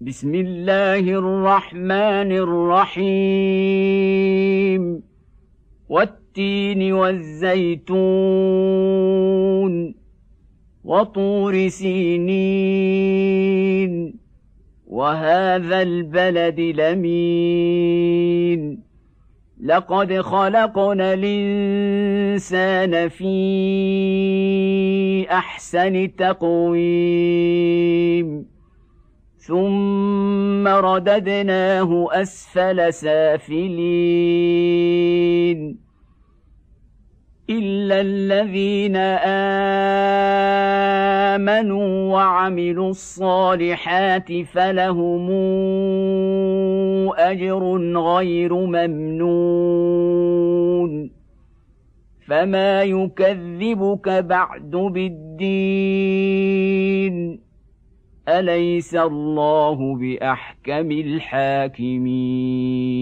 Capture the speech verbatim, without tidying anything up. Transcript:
بسم الله الرحمن الرحيم والتين والزيتون وطور سينين وهذا البلد الأمين لقد خلقنا الإنسان في أحسن تقويم ثم رددناه أسفل سافلين إلا الذين آمنوا وعملوا الصالحات فلهم أجر غير ممنون فما يكذبك بعد بالدين أليس الله بأحكم الحاكمين